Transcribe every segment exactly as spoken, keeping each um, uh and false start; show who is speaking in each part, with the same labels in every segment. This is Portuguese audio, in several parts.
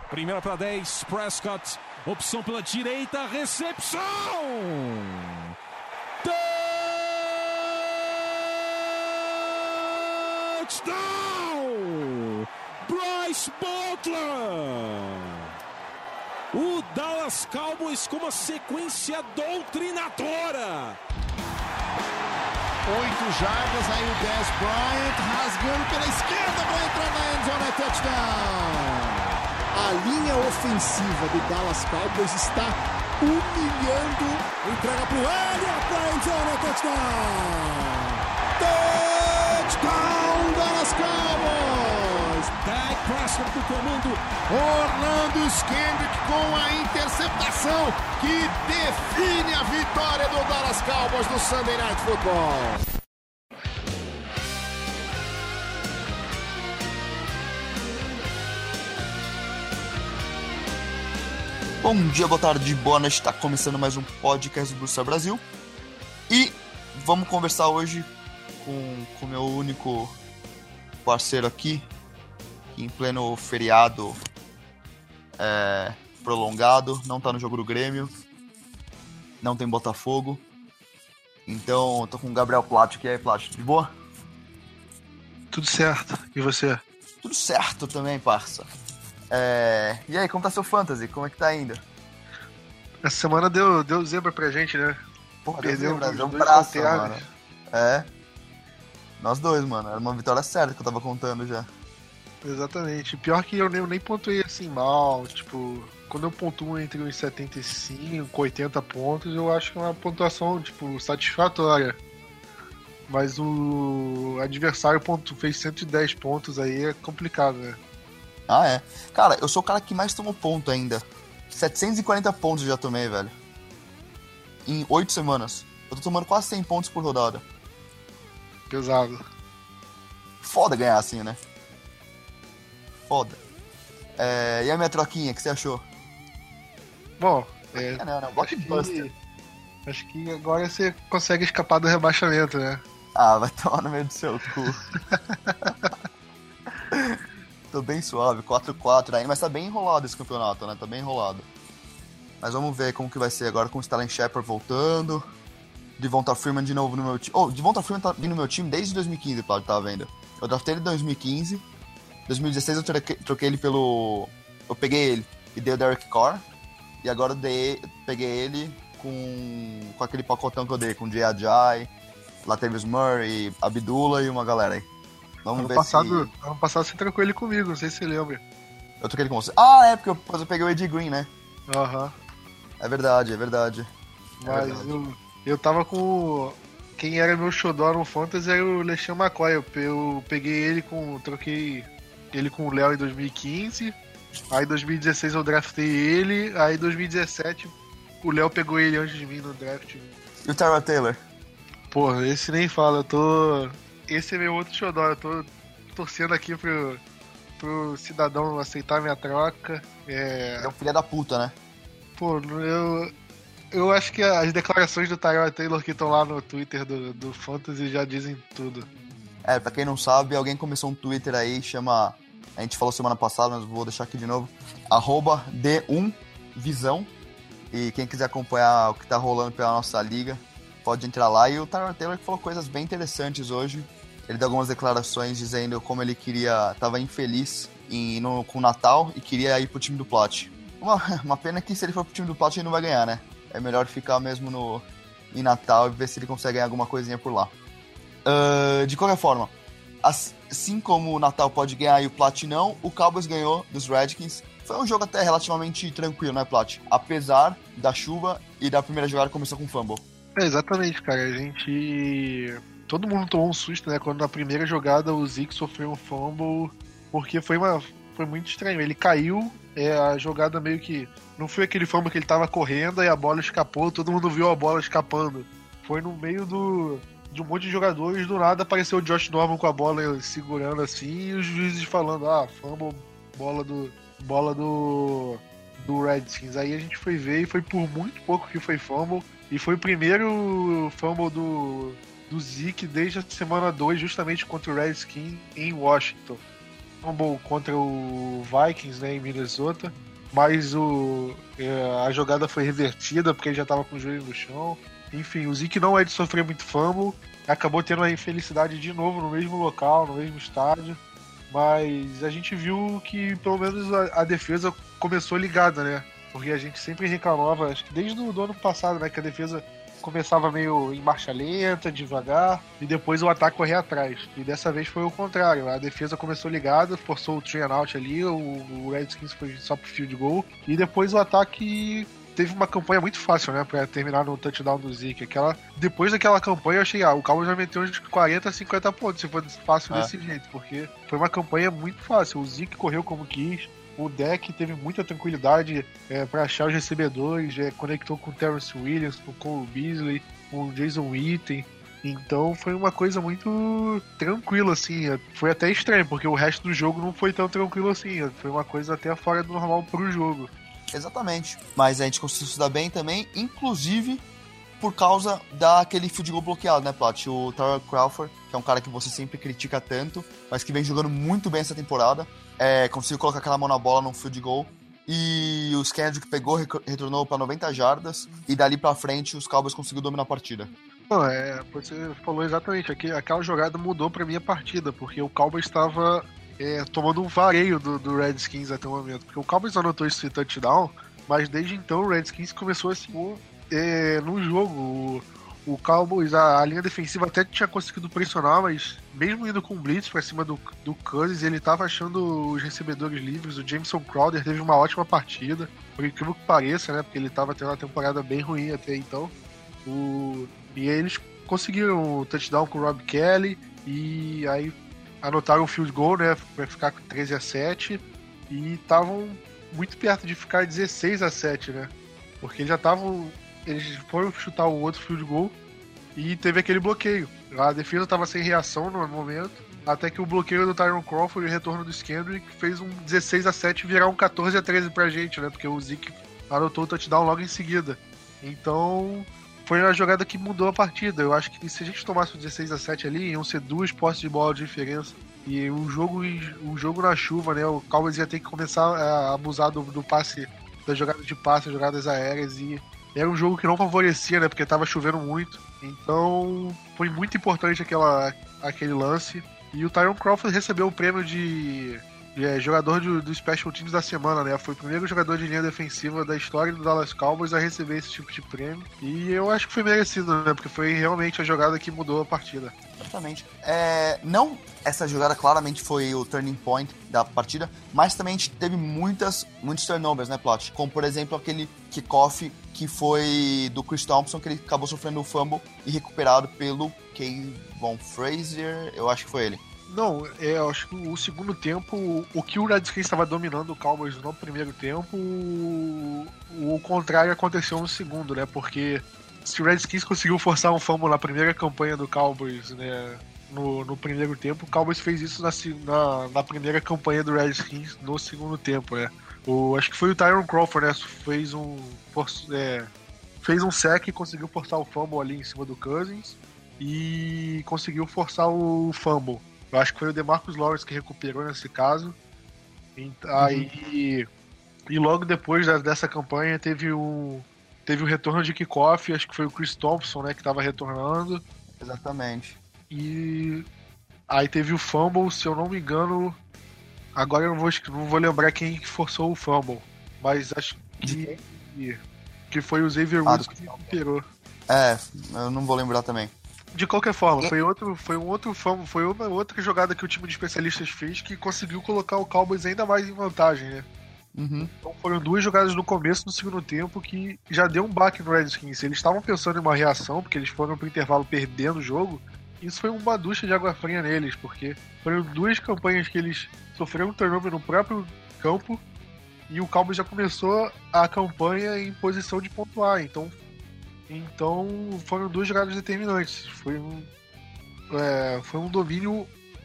Speaker 1: Primeira para dez, Prescott. Opção pela direita, recepção! Touchdown! Bryce Butler! O Dallas Cowboys com uma sequência doutrinadora.
Speaker 2: Oito jardas, aí o Dez Bryant rasgando pela esquerda para entrar na endzone, é touchdown. A linha ofensiva do Dallas Cowboys está humilhando. Entrega para o Elliott para endzone, é touchdown. Touchdown, Dallas Cowboys.
Speaker 1: Dak Prescott do comando.
Speaker 2: Orlando Scandrick com a interceptação que define a vitória do Dallas Cowboys no Sunday Night Football.
Speaker 3: Bom dia, boa tarde, boa noite. Está começando mais um podcast do Bruxa Brasil. E vamos conversar hoje com o meu único parceiro aqui, que em pleno feriado é, prolongado, não tá no jogo do Grêmio, não tem Botafogo. Então eu tô com o Gabriel Platt aqui. E aí, Platt, de boa?
Speaker 4: Tudo certo. E você?
Speaker 3: Tudo certo também, parça. É... E aí, como tá seu fantasy? Como é que tá indo?
Speaker 4: Essa semana deu, deu zebra pra gente, né?
Speaker 3: Porra,
Speaker 4: Perdeu
Speaker 3: deu zebra, deu um
Speaker 4: dois
Speaker 3: braço,
Speaker 4: laterais.
Speaker 3: mano. É. Nós dois, mano. Era uma vitória certa que eu tava contando já.
Speaker 4: Exatamente. Pior que eu nem, eu nem pontuei assim mal. Tipo, quando eu pontuo entre uns setenta e cinco, oitenta pontos, eu acho que é uma pontuação, tipo, satisfatória. Mas o adversário pontu, fez cento e dez pontos aí, é complicado, né?
Speaker 3: Ah, é. Cara, eu sou o cara que mais tomou ponto ainda. setecentos e quarenta pontos eu já tomei, velho. Em oito semanas. Eu tô tomando quase cem pontos por rodada.
Speaker 4: Pesado.
Speaker 3: Foda ganhar assim, né? Foda. É... E a minha troquinha, o que você achou?
Speaker 4: Bom, é,
Speaker 3: É, não, não.
Speaker 4: acho,
Speaker 3: Blockbuster.
Speaker 4: que, acho que agora você consegue escapar do rebaixamento, né?
Speaker 3: Ah, vai tomar no meio do seu cu. Tô bem suave, quatro a quatro ainda, mas tá bem enrolado esse campeonato, né? Tá bem enrolado. Mas vamos ver como que vai ser agora com o Sterling Shepard voltando. Devonta Freeman de novo no meu time. Oh, Devonta Freeman tá vindo no meu time desde dois mil e quinze, Claudio, tava vendo. Eu draftei ele em dois mil e quinze. dois mil e dezesseis eu troquei, troquei ele pelo... Eu peguei ele e dei o Derek Carr. E agora eu dei, peguei ele com, com aquele pacotão que eu dei, com Jay Ajay, Latavius Murray, Abdullah e uma galera aí. Vamos
Speaker 4: Ano
Speaker 3: ver
Speaker 4: passado,
Speaker 3: se...
Speaker 4: ano passado você trocou ele comigo, não sei se você lembra.
Speaker 3: Eu troquei ele com você. Ah, é, porque eu, depois eu peguei o Ed Green, né?
Speaker 4: Aham. Uhum.
Speaker 3: É verdade, é verdade. É
Speaker 4: Mas
Speaker 3: verdade.
Speaker 4: eu, eu tava com... Quem era meu xodó no Fantasy era o LeSean McCoy. Eu, eu peguei ele com... Troquei ele com o Léo em dois mil e quinze. Aí em dois mil e dezesseis eu draftei ele. Aí em dois mil e dezessete o Léo pegou ele antes de mim no draft.
Speaker 3: E o Tyrod Taylor?
Speaker 4: Porra, esse nem fala. Eu tô... Esse é meu outro xodó. Eu tô torcendo aqui pro, pro cidadão aceitar minha troca. É...
Speaker 3: Ele é um filho da puta, né?
Speaker 4: Pô, eu... Eu acho que as declarações do Tyrod Taylor que estão lá no Twitter do, do Fantasy já dizem tudo.
Speaker 3: É, pra quem não sabe, alguém começou um Twitter aí, chama... A gente falou semana passada, mas vou deixar aqui de novo. Arroba D um Visão. E quem quiser acompanhar o que tá rolando pela nossa liga, pode entrar lá. E o Tyrod Taylor falou coisas bem interessantes hoje. Ele deu algumas declarações dizendo como ele queria... Tava infeliz em, no, com o Natal e queria ir pro time do Plat. Uma, uma pena que se ele for pro time do Plat ele não vai ganhar, né? É melhor ficar mesmo no, em Natal e ver se ele consegue ganhar alguma coisinha por lá. Uh, de qualquer forma, assim como o Natal pode ganhar e o Plat não, o Cowboys ganhou dos Redskins. Foi um jogo até relativamente tranquilo, né, Plat? Apesar da chuva e da primeira jogada começou com fumble.
Speaker 4: É, exatamente, cara. A gente... Todo mundo tomou um susto, né? Quando na primeira jogada o Zeke sofreu um fumble, porque foi, uma... foi muito estranho. Ele caiu, é, a jogada meio que... Não foi aquele fumble que ele tava correndo e a bola escapou, todo mundo viu a bola escapando. Foi no meio do, de um monte de jogadores, do nada apareceu o Josh Norman com a bola segurando assim e os juízes falando, ah, fumble, bola do bola do, do Redskins. Aí a gente foi ver e foi por muito pouco que foi fumble. E foi o primeiro fumble do, do Zeke desde a semana dois, justamente contra o Redskins em Washington. fumble contra o Vikings, né, em Minnesota, mas o, é, a jogada foi revertida porque ele já estava com o joelho no chão. Enfim, o Zeke não é de sofrer muito fumble, acabou tendo a infelicidade de novo no mesmo local, no mesmo estádio, mas a gente viu que pelo menos a, a defesa começou ligada, né? Porque a gente sempre reclamava, acho que desde o do ano passado, né, que a defesa começava meio em marcha lenta, devagar, e depois o ataque corria atrás. E dessa vez foi o contrário, a defesa começou ligada, forçou o three and out ali, o, o Redskins foi só pro field goal, e depois o ataque teve uma campanha muito fácil, né, pra terminar no touchdown do Zeke. Aquela, depois daquela campanha eu achei, ah, o Cowboys já meteu uns quarenta, cinquenta pontos, se for fácil é. desse jeito, porque foi uma campanha muito fácil, o Zeke correu como quis, o deck teve muita tranquilidade é, para achar os recebedores, é, conectou com o Terrence Williams, com o Cole Beasley, com o Jason Witten. Então foi uma coisa muito tranquila, assim. Foi até estranho, porque o resto do jogo não foi tão tranquilo assim. Foi uma coisa até fora do normal pro jogo.
Speaker 3: Exatamente. Mas a gente conseguiu se dar bem também, inclusive por causa daquele field goal bloqueado, né, Plat? O Tyler Crawford, que é um cara que você sempre critica tanto, mas que vem jogando muito bem essa temporada. É, conseguiu colocar aquela mão na bola num field goal. E o Kendrick pegou, retornou para noventa jardas. E dali pra frente os Cowboys conseguiram dominar a partida.
Speaker 4: Não, é, você falou exatamente. Aquela jogada mudou pra mim a partida, porque o Cowboys estava é, tomando um vareio do, do Redskins até o momento. Porque o Cowboys anotou esse touchdown, mas desde então o Redskins começou a se é, no jogo. O Cowboys, a, a linha defensiva até tinha conseguido pressionar, mas mesmo indo com blitz pra cima do, do Cousins, ele tava achando os recebedores livres. O Jameson Crowder teve uma ótima partida, por incrível que pareça, né? Porque ele tava tendo uma temporada bem ruim até então. O, e aí eles conseguiram o touchdown com o Rob Kelly, e aí anotaram o field goal, né? Pra ficar com treze a sete, e estavam muito perto de ficar dezesseis a sete, né? Porque eles já estavam... Eles foram chutar o outro field goal e teve aquele bloqueio. A defesa estava sem reação no momento, até que o bloqueio do Tyron Crawford e o retorno do Kendrick fez um dezesseis a sete virar um quatorze a treze pra gente, né? Porque o Zeke anotou o touchdown logo em seguida. Então, foi uma jogada que mudou a partida. Eu acho que se a gente tomasse o dezesseis a sete ali, iam ser duas posses de bola de diferença. E o jogo, o jogo na chuva, né? O Cowboys ia ter que começar a abusar do, do passe, das jogadas de passe, das jogadas aéreas, e era um jogo que não favorecia, né? Porque tava chovendo muito. Então, foi muito importante aquela, aquele lance. E o Tyron Crawford recebeu o prêmio de, de é, jogador do, do Special Teams da semana, né? Foi o primeiro jogador de linha defensiva da história do Dallas Cowboys a receber esse tipo de prêmio. E eu acho que foi merecido, né? Porque foi realmente a jogada que mudou a partida.
Speaker 3: Exatamente. É, não, essa jogada claramente foi o turning point da partida, mas também a gente teve muitas, muitos turnovers, né, Plot? Como, por exemplo, aquele kickoff que foi do Chris Thompson, que ele acabou sofrendo o fumble e recuperado pelo Kevon Frazier, eu acho que foi ele.
Speaker 4: Não, é, eu acho que o segundo tempo, o que o Redskins estava dominando o Cowboys no primeiro tempo, o, o contrário aconteceu no segundo, né? Porque se o Redskins conseguiu forçar um fumble na primeira campanha do Cowboys, né, no, no primeiro tempo, o Cowboys fez isso na, na, na primeira campanha do Redskins no segundo tempo, né? O, acho que foi o Tyron Crawford, né? Fez um, é, fez um sack e conseguiu forçar o fumble ali em cima do Cousins e conseguiu forçar o fumble. Eu acho que foi o DeMarcus Lawrence que recuperou nesse caso. E, aí, e logo depois dessa campanha teve o, teve o retorno de kickoff, acho que foi o Chris Thompson, né, que estava retornando.
Speaker 3: Exatamente.
Speaker 4: E aí teve o fumble, se eu não me engano, agora eu não vou, não vou lembrar quem forçou o fumble, mas acho que, que foi o Xavier Woods ah, que recuperou.
Speaker 3: É, eu não vou lembrar também.
Speaker 4: De qualquer forma, foi, outro, foi um outro fumble, foi uma outra jogada que o time de especialistas fez que conseguiu colocar o Cowboys ainda mais em vantagem, né?
Speaker 3: Uhum.
Speaker 4: Então foram duas jogadas no começo do segundo tempo que já deu um baque no Redskins. Eles estavam pensando em uma reação, porque eles foram pro intervalo perdendo o jogo. Isso foi uma ducha de água fria neles, porque foram duas campanhas que eles sofreram um turnover no próprio campo e o Cowboys já começou a campanha em posição de pontuar. Então, então foram duas jogadas determinantes. Foi um, é, foi um domínio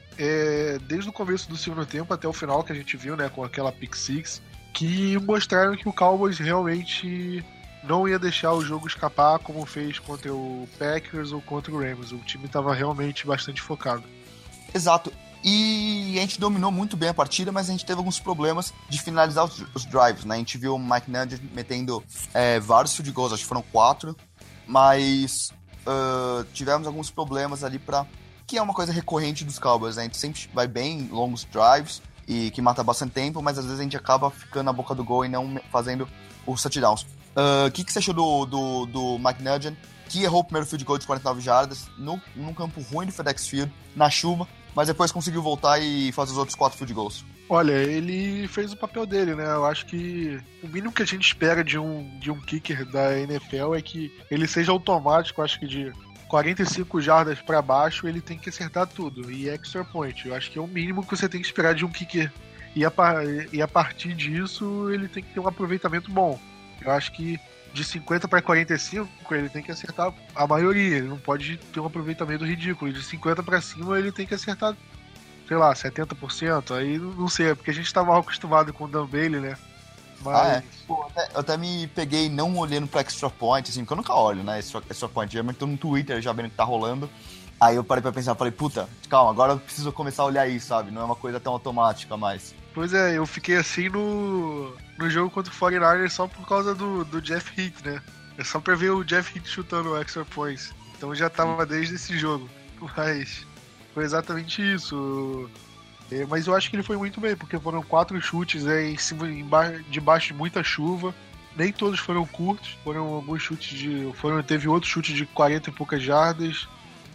Speaker 4: é, desde o começo do segundo tempo até o final que a gente viu, né, com aquela pick six, que mostraram que o Cowboys realmente não ia deixar o jogo escapar como fez contra o Packers ou contra o Rams. O time estava realmente bastante focado.
Speaker 3: Exato. E a gente dominou muito bem a partida, mas a gente teve alguns problemas de finalizar os, os drives, né? A gente viu o Mike Nugent metendo é, vários field goals, acho que foram quatro, mas uh, tivemos alguns problemas ali para que é uma coisa recorrente dos Cowboys, né? A gente sempre vai bem em longos drives e que mata bastante tempo, mas às vezes a gente acaba ficando na boca do gol e não fazendo os touchdowns. O uh, que, que você achou do, do, do Mike Nugent, que errou o primeiro field goal de quarenta e nove jardas no, num campo ruim do FedEx Field, na chuva, mas depois conseguiu voltar e fazer os outros quatro field goals?
Speaker 4: Olha, ele fez o papel dele, né? Eu acho que o mínimo que a gente espera de um, de um kicker da N F L é que ele seja automático, acho que de quarenta e cinco jardas para baixo, ele tem que acertar tudo. E extra point, eu acho que é o mínimo que você tem que esperar de um kicker. E a, e a partir disso, ele tem que ter um aproveitamento bom. Eu acho que de cinquenta para quarenta e cinco, ele tem que acertar a maioria. Ele não pode ter um aproveitamento ridículo. De cinquenta para cima, ele tem que acertar, sei lá, setenta por cento. Aí não sei, é porque a gente tá mal acostumado com o Dan Bailey, né? Mas...
Speaker 3: Ah, é. Pô, até, eu até me peguei não olhando pra extra point, assim, porque eu nunca olho, né, extra, extra point. Geralmente tô no Twitter já vendo o que tá rolando. Aí eu parei pra pensar, falei, puta, calma, agora eu preciso começar a olhar isso, sabe? Não é uma coisa tão automática mais.
Speaker 4: Pois é, eu fiquei assim no, no jogo contra o quarenta e nove ers só por causa do, do Jeff Heath, né? É só pra ver o Jeff Heath chutando o extra points. Então eu já tava desde esse jogo. Mas foi exatamente isso. É, mas eu acho que ele foi muito bem, porque foram quatro chutes é, em cima, embaixo, debaixo de muita chuva. Nem todos foram curtos, foram alguns chutes de. Foram, teve outro chute de quarenta e poucas jardas.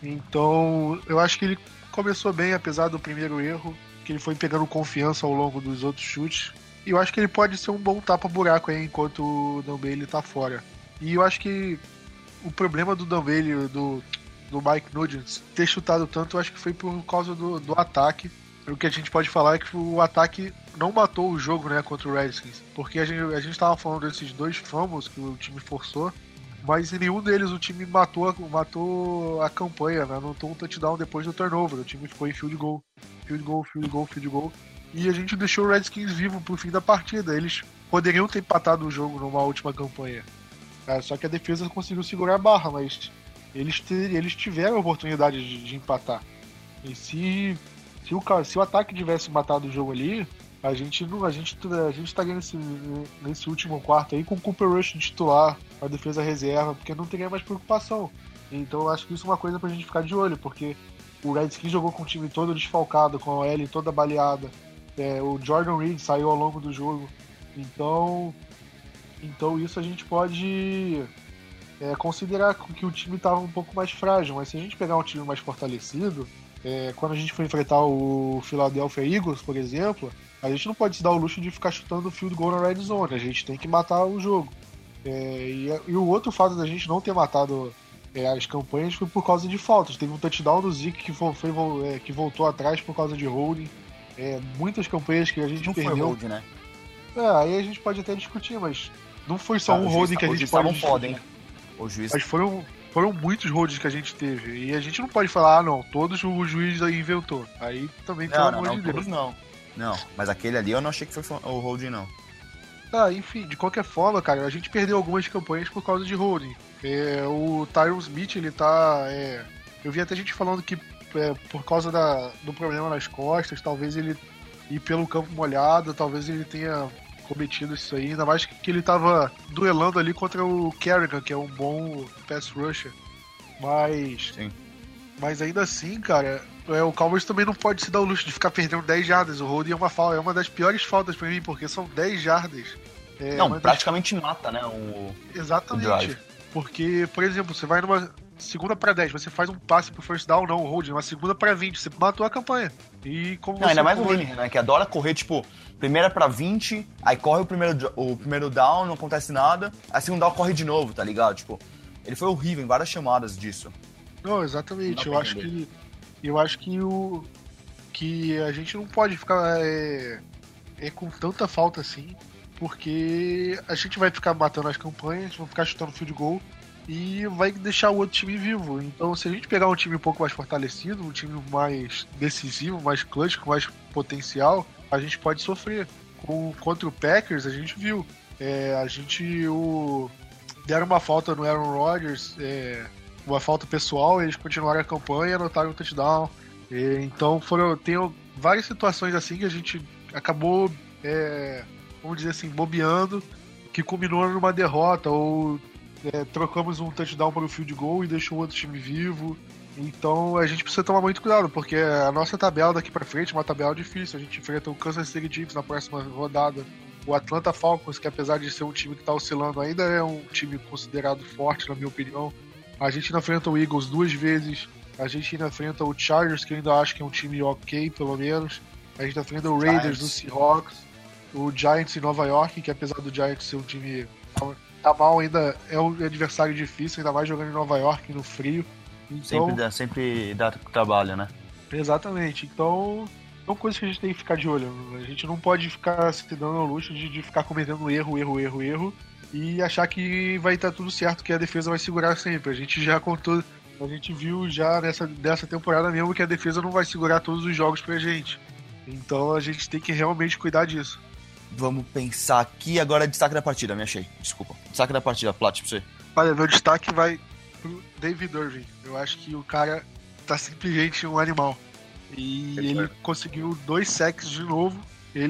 Speaker 4: Então eu acho que ele começou bem, apesar do primeiro erro, que ele foi pegando confiança ao longo dos outros chutes. E eu acho que ele pode ser um bom tapa-buraco aí enquanto o Dan Bailey tá fora. E eu acho que o problema do Dan Bailey, do, do Mike Nugent, ter chutado tanto, eu acho que foi por causa do, do ataque. O que a gente pode falar é que o ataque não matou o jogo, né, contra o Redskins. Porque a gente, a gente tava falando desses dois fumbles que o time forçou, mas em nenhum deles o time matou, matou a campanha, né? Anotou um touchdown depois do turnover. O time foi field goal, field goal, field goal, field goal. E a gente deixou o Redskins vivo pro fim da partida. Eles poderiam ter empatado o jogo numa última campanha. É, só que a defesa conseguiu segurar a barra, mas eles, ter, eles tiveram a oportunidade de, de empatar. E se... Se o, se o ataque tivesse matado o jogo ali, a gente não, a gente, a gente estaria nesse, nesse último quarto aí com o Cooper Rush de titular, a defesa reserva, porque não teria mais preocupação. Então eu acho que isso é uma coisa pra gente ficar de olho, porque o Redskins jogou com o time todo desfalcado, com a O L toda baleada. É, o Jordan Reed saiu ao longo do jogo. Então, então isso a gente pode é, considerar que o time estava um pouco mais frágil, mas se a gente pegar um time mais fortalecido, É, quando a gente for enfrentar o Philadelphia Eagles, por exemplo, a gente não pode se dar o luxo de ficar chutando field goal na red zone, a gente tem que matar o jogo. É, e, e o outro fato da gente não ter matado é, as campanhas foi por causa de faltas. Teve um touchdown do Zeke que, foi, foi, é, que voltou atrás por causa de holding. É, muitas campanhas que a gente
Speaker 3: não
Speaker 4: perdeu.
Speaker 3: Foi hold, né?
Speaker 4: É, aí a gente pode até discutir, mas não foi só
Speaker 3: ah,
Speaker 4: um holding que a gente pode discutir.
Speaker 3: Podem. O juiz...
Speaker 4: Mas foram... Foram muitos holds que a gente teve. E a gente não pode falar, ah, não, todos o juiz aí inventou. Aí também, pelo
Speaker 3: não, não,
Speaker 4: amor
Speaker 3: não,
Speaker 4: de Deus.
Speaker 3: Todos não. Não, mas aquele ali eu não achei que foi o holding, não.
Speaker 4: Ah, enfim, de qualquer forma, cara, a gente perdeu algumas campanhas por causa de holding. É, o Tyron Smith, ele tá... É, eu vi até gente falando que é, por causa da, do problema nas costas, talvez ele... E pelo campo molhado, talvez ele tenha cometido isso aí, ainda mais que ele tava duelando ali contra o Kerrigan, que é um bom pass rusher. Mas...
Speaker 3: Sim.
Speaker 4: Mas ainda assim, cara, é, o Cowboys também não pode se dar o luxo de ficar perdendo dez jardas. O holding é uma falta, é uma das piores faltas pra mim, porque são dez jardas. É,
Speaker 3: não, praticamente das... mata, né, o...
Speaker 4: Exatamente.
Speaker 3: O drive.
Speaker 4: Porque, por exemplo, você vai numa segunda pra dez, você faz um passe pro first down, não, o holding, uma segunda pra vinte, você matou a campanha. E como
Speaker 3: não,
Speaker 4: você
Speaker 3: ainda mais
Speaker 4: corre...
Speaker 3: o Lineker, né, que adora correr, tipo, primeira pra vinte, aí corre o primeiro, o primeiro down, não acontece nada, a segunda down corre de novo, tá ligado? Tipo, ele foi horrível em várias chamadas disso.
Speaker 4: Não, exatamente, não eu acho que eu acho que o que a gente não pode ficar é, é com tanta falta assim, porque a gente vai ficar matando as campanhas, vai ficar chutando field goal e vai deixar o outro time vivo. Então, se a gente pegar um time um pouco mais fortalecido, um time mais decisivo, mais clutch, com mais potencial, a gente pode sofrer. Com, contra o Packers, a gente viu. É, a gente o, deram uma falta no Aaron Rodgers, é, uma falta pessoal, eles continuaram a campanha, anotaram um touchdown. E, então foram, tem várias situações assim que a gente acabou, é, vamos dizer assim, bobeando, que culminou numa derrota, ou é, trocamos um touchdown para o field goal e deixou o outro time vivo. Então a gente precisa tomar muito cuidado, porque a nossa tabela daqui pra frente é uma tabela difícil. A gente enfrenta o Kansas City Chiefs na próxima rodada, o Atlanta Falcons, que apesar de ser um time que tá oscilando, ainda é um time considerado forte, na minha opinião. A gente ainda enfrenta o Eagles duas vezes, a gente ainda enfrenta o Chargers, que eu ainda acho que é um time ok, pelo menos. A gente enfrenta o Raiders, do Seahawks, o Giants em Nova York, que apesar do Giants ser um time tá mal, ainda é um adversário difícil, ainda mais jogando em Nova York, no frio. Então,
Speaker 3: sempre, dá, sempre dá trabalho, né?
Speaker 4: Exatamente. Então, são coisas que a gente tem que ficar de olho. A gente não pode ficar se dando ao luxo de, de ficar cometendo erro, erro, erro, erro e achar que vai estar tudo certo, que a defesa vai segurar sempre. A gente já contou, a gente viu já nessa, nessa temporada mesmo que a defesa não vai segurar todos os jogos pra gente. Então a gente tem que realmente cuidar disso.
Speaker 3: Vamos pensar aqui agora, destaque da partida, me achei. Desculpa. Destaque da partida, Plat, pra você.
Speaker 4: Olha, meu destaque vai pro David Irving. Eu acho que o cara tá simplesmente um animal. E é, ele é. conseguiu dois sacks de novo.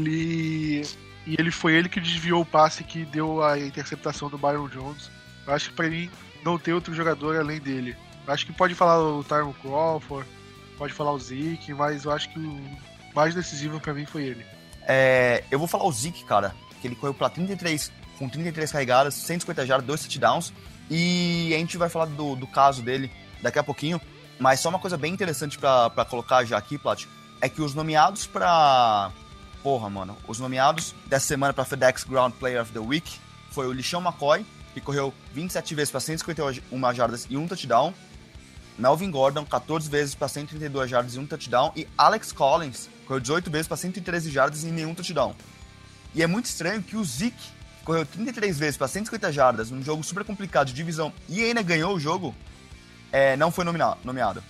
Speaker 4: Ele e ele foi ele que desviou o passe que deu a interceptação do Byron Jones. Eu acho que pra mim não tem outro jogador além dele. Eu acho que pode falar o Tyron Crawford, pode falar o Zeke, mas eu acho que o mais decisivo pra mim foi ele.
Speaker 3: É, eu vou falar o Zeke, cara, que ele correu pra trinta e três, com trinta e três carregadas, cento e cinquenta jardas, dois touchdowns. E a gente vai falar do, do caso dele daqui a pouquinho. Mas só uma coisa bem interessante pra, pra colocar já aqui, Plat, é que os nomeados pra... Porra, mano. Os nomeados dessa semana pra FedEx Ground Player of the Week foi o LeSean McCoy, que correu vinte e sete vezes pra cento e cinquenta e uma jardas e um touchdown. Melvin Gordon, catorze vezes pra cento e trinta e duas jardas e um touchdown. E Alex Collins, correu dezoito vezes pra cento e treze jardas e nenhum touchdown. E é muito estranho que o Zeke correu trinta e três vezes para cento e cinquenta jardas num jogo super complicado de divisão e ainda ganhou o jogo, é, não foi nominado, nomeado.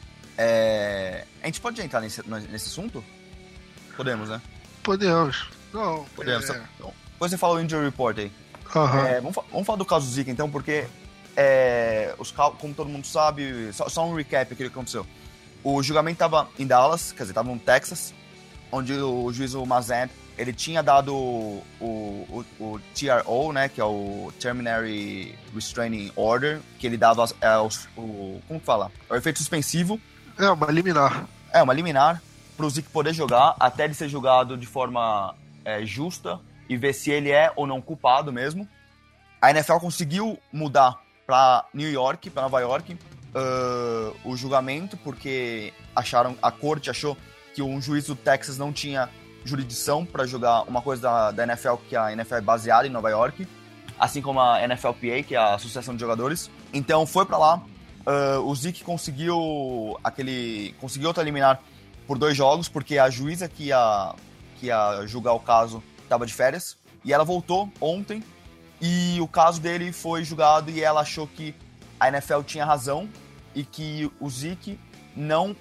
Speaker 3: É, a gente pode entrar nesse, nesse assunto? Podemos, né?
Speaker 4: Podemos. Não,
Speaker 3: Podemos.
Speaker 4: É...
Speaker 3: Então, depois você fala o injury report aí.
Speaker 4: Uhum.
Speaker 3: É, vamos, vamos falar do caso do Zeke, então, porque é, os, como todo mundo sabe, só, só um recap aqui do que aconteceu. O julgamento estava em Dallas, quer dizer, estava no Texas, onde o juiz Mazen, ele tinha dado o, o, o T R O, né, que é o Terminary Restraining Order, que ele dava é, o, o... como que fala? É o efeito suspensivo.
Speaker 4: É, uma liminar.
Speaker 3: É, uma liminar, para o Zeke poder jogar, até ele ser julgado de forma é, justa e ver se ele é ou não culpado mesmo. A N F L conseguiu mudar para New York, para Nova York, uh, o julgamento, porque acharam, a corte achou que um juiz do Texas não tinha jurisdição para jogar uma coisa da, da N F L, que a N F L é baseada em Nova York, assim como a N F L P A, que é a Associação de Jogadores. Então foi para lá, uh, o Zeke conseguiu aquele conseguiu outra liminar por dois jogos, porque a juíza que ia, que ia julgar o caso estava de férias, e ela voltou ontem, e o caso dele foi julgado, e ela achou que a N F L tinha razão, e que o Zeke não,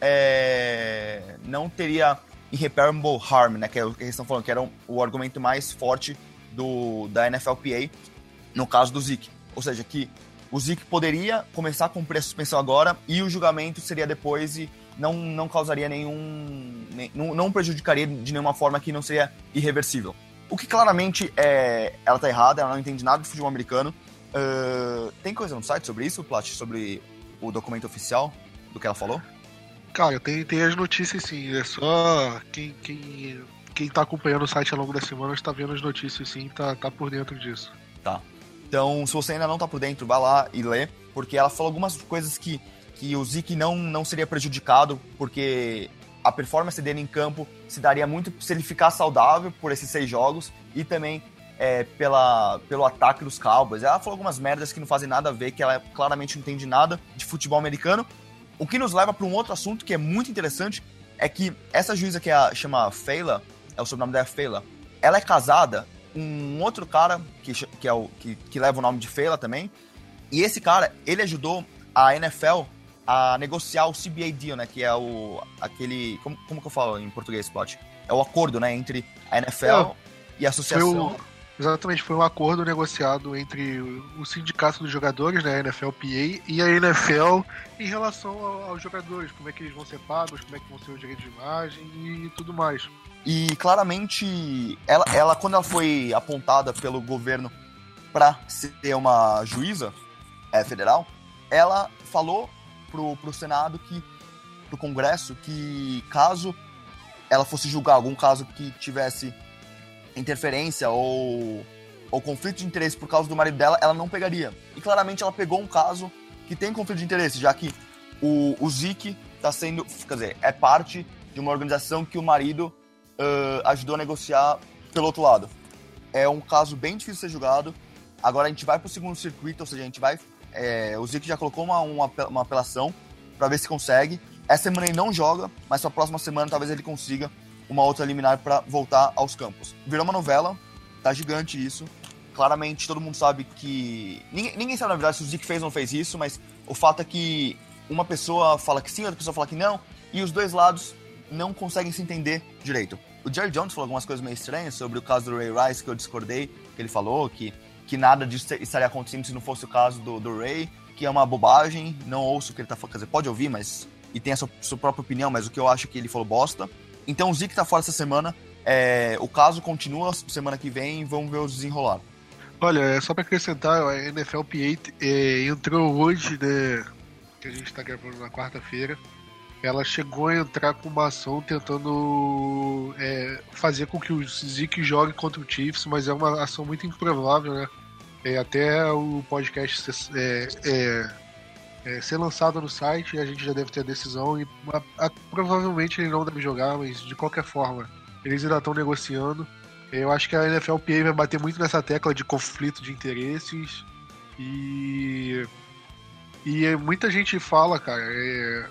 Speaker 3: é, não teria irreparable harm, né, que é o que eles estão falando, que era um, o argumento mais forte do, da N F L P A no caso do Zeke. Ou seja, que o Zeke poderia começar a cumprir a suspensão agora e o julgamento seria depois e não, não causaria nenhum... Nem, não, não prejudicaria de nenhuma forma, que não seria irreversível. O que claramente é... Ela tá errada, ela não entende nada de futebol americano. Uh, tem coisa no site sobre isso, Plat? Sobre o documento oficial do que ela falou?
Speaker 4: Cara, tem, tem as notícias sim, é só quem, quem, quem tá acompanhando o site ao longo da semana está vendo as notícias sim, tá, tá por dentro disso.
Speaker 3: Tá. Então, se você ainda não tá por dentro, vai lá e lê, porque ela falou algumas coisas que, que o Zeke não, não seria prejudicado, porque a performance dele em campo se daria muito se ele ficar saudável por esses seis jogos e também é, pela, pelo ataque dos Cowboys. Ela falou algumas merdas que não fazem nada a ver, que ela claramente não entende nada de futebol americano. O que nos leva para um outro assunto que é muito interessante, é que essa juíza que é a, chama Fela, é o sobrenome dela é Fela, ela é casada com um outro cara que, que, é o, que, que leva o nome de Fela também, e esse cara, ele ajudou a N F L a negociar o C B A Deal, né, que é o, aquele, como, como que eu falo em português, Plot? É o acordo, né, entre a N F L é, e a associação.
Speaker 4: Foi o, Exatamente, foi um acordo negociado entre o sindicato dos jogadores, né, a N F L P A, e a N F L em relação aos jogadores, como é que eles vão ser pagos, como é que vão ser os direitos de imagem e tudo mais.
Speaker 3: E claramente, ela, ela quando ela foi apontada pelo governo para ser uma juíza é, federal, ela falou pro, pro Senado, que, pro Congresso, que caso ela fosse julgar algum caso que tivesse interferência ou, ou conflito de interesse por causa do marido dela, ela não pegaria. E claramente ela pegou um caso que tem conflito de interesse, já que o, o Zeke tá sendo, quer dizer, é parte de uma organização que o marido uh, ajudou a negociar pelo outro lado. É um caso bem difícil de ser julgado. Agora a gente vai pro segundo circuito, ou seja, a gente vai... É, o Zeke já colocou uma, uma, uma apelação para ver se consegue. Essa semana ele não joga, mas pra próxima semana talvez ele consiga uma outra liminar para voltar aos campos. Virou uma novela, tá gigante isso. Claramente todo mundo sabe que... Ninguém, ninguém sabe na verdade se o Zeke fez ou não fez isso, mas o fato é que uma pessoa fala que sim, outra pessoa fala que não, e os dois lados não conseguem se entender direito. O Jerry Jones falou algumas coisas meio estranhas sobre o caso do Ray Rice, que eu discordei, que ele falou que, que nada disso estaria acontecendo se não fosse o caso do, do Ray, que é uma bobagem, não ouço o que ele tá falando, quer dizer, pode ouvir, mas... e tem a sua, sua própria opinião, mas o que eu acho é que ele falou bosta. Então o Zeke tá fora essa semana, é, o caso continua semana que vem, vamos ver o desenrolar.
Speaker 4: Olha, só pra acrescentar, a N F L P A é, entrou hoje, né, que a gente tá gravando na quarta-feira, ela chegou a entrar com uma ação tentando é, fazer com que o Zeke jogue contra o Chiefs, mas é uma ação muito improvável, né? É, até o podcast é, é, é, ser lançado no site, a gente já deve ter a decisão e a, a, provavelmente ele não deve jogar, mas de qualquer forma, eles ainda estão negociando. Eu acho que a N F L P A vai bater muito nessa tecla de conflito de interesses e, e muita gente fala, cara, é,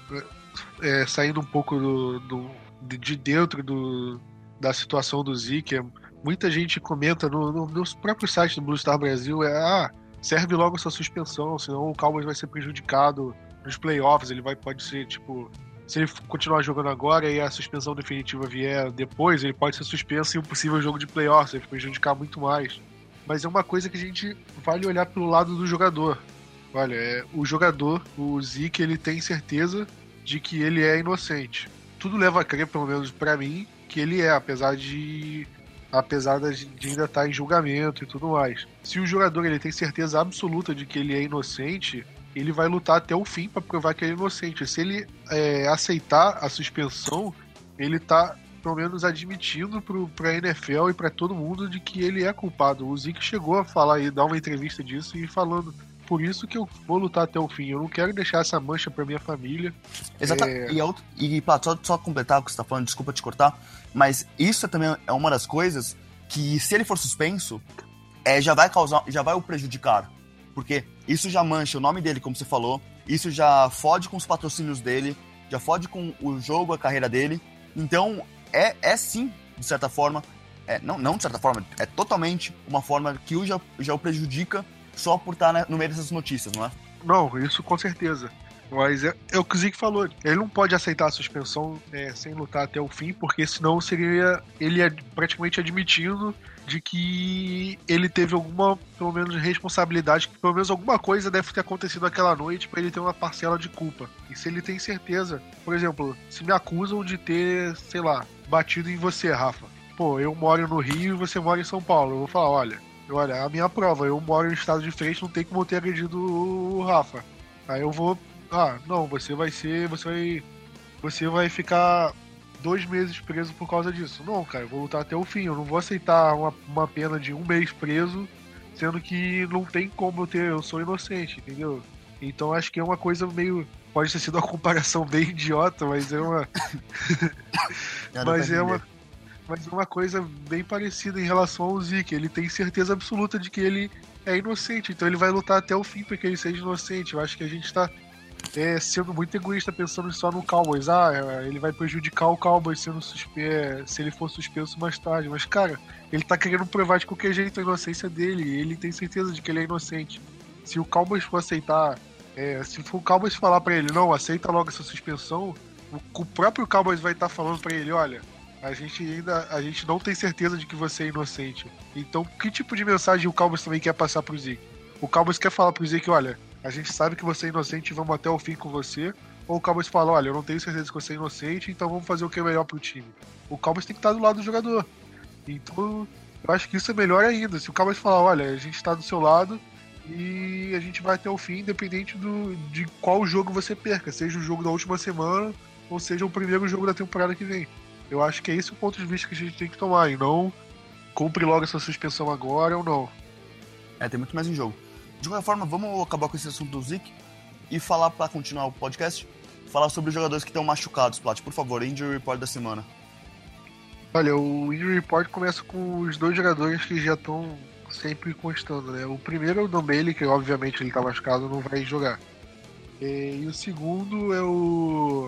Speaker 4: é, saindo um pouco do, do, de dentro do, da situação do Zeke, muita gente comenta no, no, nos próprios sites do Blue Star Brasil, é, ah, serve logo essa suspensão, senão o Cowboys vai ser prejudicado nos playoffs, ele vai, pode ser, tipo, se ele continuar jogando agora e a suspensão definitiva vier depois, ele pode ser suspenso em um possível jogo de playoffs, ele vai prejudicar muito mais. Mas é uma coisa que a gente vale olhar pelo lado do jogador. Olha, é, o jogador, o Zeke, ele tem certeza de que ele é inocente. Tudo leva a crer, pelo menos pra mim, que ele é, apesar de apesar de ainda estar em julgamento e tudo mais. Se o jogador ele tem certeza absoluta de que ele é inocente, ele vai lutar até o fim para provar que ele é inocente. Se ele é, aceitar a suspensão, ele tá pelo menos admitindo para a N F L e para todo mundo de que ele é culpado. O Zeke chegou a falar e dar uma entrevista disso e falando: por isso que eu vou lutar até o fim. Eu não quero deixar essa mancha pra minha família.
Speaker 3: Exatamente. É... E, outro, e Pá, só, só completar o que você tá falando, desculpa te cortar, mas isso também é uma das coisas que, se ele for suspenso, é, já vai causar, já vai o prejudicar. Porque isso já mancha o nome dele, como você falou, isso já fode com os patrocínios dele, já fode com o jogo, a carreira dele. Então, é, é sim, de certa forma, é, não, não de certa forma, é totalmente uma forma que o já, já o prejudica só por estar, né, no meio dessas notícias, não é?
Speaker 4: Não, isso com certeza. Mas é, é o que o Zeke falou. Ele não pode aceitar a suspensão é, sem lutar até o fim, porque senão seria ele é praticamente admitindo de que ele teve alguma, pelo menos, responsabilidade, que pelo menos alguma coisa deve ter acontecido naquela noite para ele ter uma parcela de culpa. E se ele tem certeza, por exemplo, se me acusam de ter, sei lá, batido em você, Rafa. Pô, eu moro no Rio e você mora em São Paulo. Eu vou falar, olha, olha, a minha prova, eu moro em estado de frente, não tem como eu ter agredido o Rafa. Aí eu vou, ah, não, você vai ser, você vai, você vai ficar dois meses preso por causa disso. Não, cara, eu vou lutar até o fim, eu não vou aceitar uma, uma pena de um mês preso, sendo que não tem como eu ter, eu sou inocente, entendeu? Então acho que é uma coisa meio, pode ter sido uma comparação bem idiota, mas é uma... mas é uma... Mas é uma coisa bem parecida em relação ao Zeke. Ele tem certeza absoluta de que ele é inocente, então ele vai lutar até o fim para que ele seja inocente. Eu acho que a gente está é, sendo muito egoísta pensando só no Cowboys. Ah, ele vai prejudicar o Cowboys sendo suspe- se ele for suspenso mais tarde. Mas, cara, ele tá querendo provar de qualquer jeito a inocência dele. Ele tem certeza de que ele é inocente. Se o Cowboys for aceitar, é, se for o Cowboys falar para ele, não, aceita logo essa suspensão, o, o próprio Cowboys vai estar tá falando para ele, olha, A gente ainda a gente não tem certeza de que você é inocente. Então, que tipo de mensagem o Cowboys também quer passar pro Zeke? O Cowboys quer falar pro Zeke, olha, a gente sabe que você é inocente e vamos até o fim com você. Ou o Cowboys fala, olha, eu não tenho certeza que você é inocente, então vamos fazer o que é melhor pro time. O Cowboys tem que estar do lado do jogador. Então, eu acho que isso é melhor ainda. Se o Cowboys falar, olha, a gente tá do seu lado e a gente vai até o fim, independente do, de qual jogo você perca. Seja o jogo da última semana ou seja o primeiro jogo da temporada que vem. Eu acho que é esse o ponto de vista que a gente tem que tomar, e não cumpre logo essa suspensão agora ou não.
Speaker 3: É, tem muito mais em jogo. De qualquer forma, vamos acabar com esse assunto do Zeke e falar, pra continuar o podcast, falar sobre os jogadores que estão machucados, Plat. Por favor, Injury Report da semana.
Speaker 4: Olha, o Injury Report começa com os dois jogadores que já estão sempre constando, né? O primeiro é o Don Bailey, que obviamente ele tá machucado, não vai jogar. E, e o segundo é o...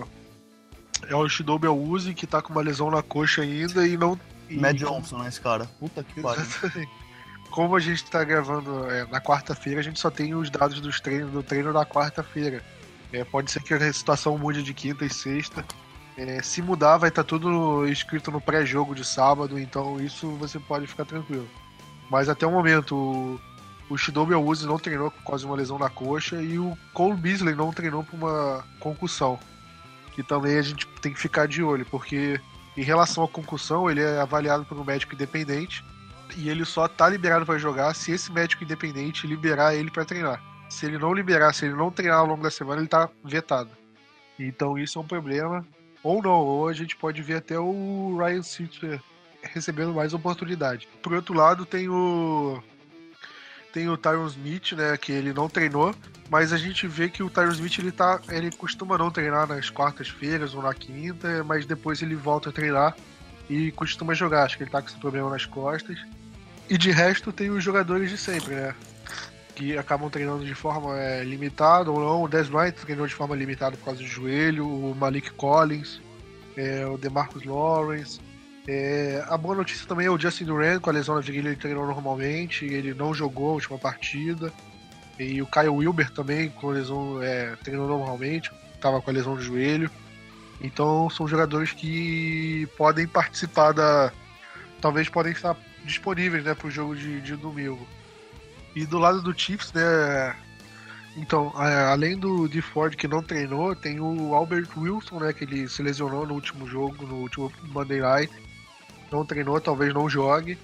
Speaker 4: É o Chidobe Awuzie, que tá com uma lesão na coxa ainda e não... E...
Speaker 3: Matt Johnson, né, esse cara? Puta que pariu.
Speaker 4: Como a gente tá gravando é, na quarta-feira, a gente só tem os dados dos treinos, do treino da quarta-feira. É, pode ser que a situação mude de quinta e sexta. É, se mudar, vai estar tudo escrito no pré-jogo de sábado, então isso você pode ficar tranquilo. Mas até o momento, o, o Chidobe Awuzie não treinou por causa de uma lesão na coxa e o Cole Beasley não treinou por uma concussão. Que também a gente tem que ficar de olho, porque em relação à concussão, ele é avaliado por um médico independente e ele só tá liberado para jogar se esse médico independente liberar ele para treinar. Se ele não liberar, se ele não treinar ao longo da semana, ele tá vetado. Então isso é um problema. Ou não, ou a gente pode ver até o Ryan Sitzer recebendo mais oportunidade. Por outro lado, tem o tem o Tyron Smith, né, que ele não treinou, mas a gente vê que o Tyron Smith ele, tá, ele costuma não treinar nas quartas-feiras ou na quinta, mas depois ele volta a treinar e costuma jogar. Acho que ele tá com esse problema nas costas. E de resto tem os jogadores de sempre, né, que acabam treinando de forma é, limitada ou não. O Dez Bryant treinou de forma limitada por causa do joelho, o Malik Collins, é, o DeMarcus Lawrence. É, a boa notícia também é o Justin Durant, com a lesão na virilha ele treinou normalmente, ele não jogou a última partida. E o Kyle Wilber também, com a lesão, é, treinou normalmente, estava com a lesão no joelho. Então são jogadores que podem participar da... talvez podem estar disponíveis, né, para o jogo de, de domingo. E do lado do Chiefs, né, então, além do D. Ford que não treinou, tem o Albert Wilson, né, que ele se lesionou no último jogo, no último Monday Night. Não treinou, talvez não jogue.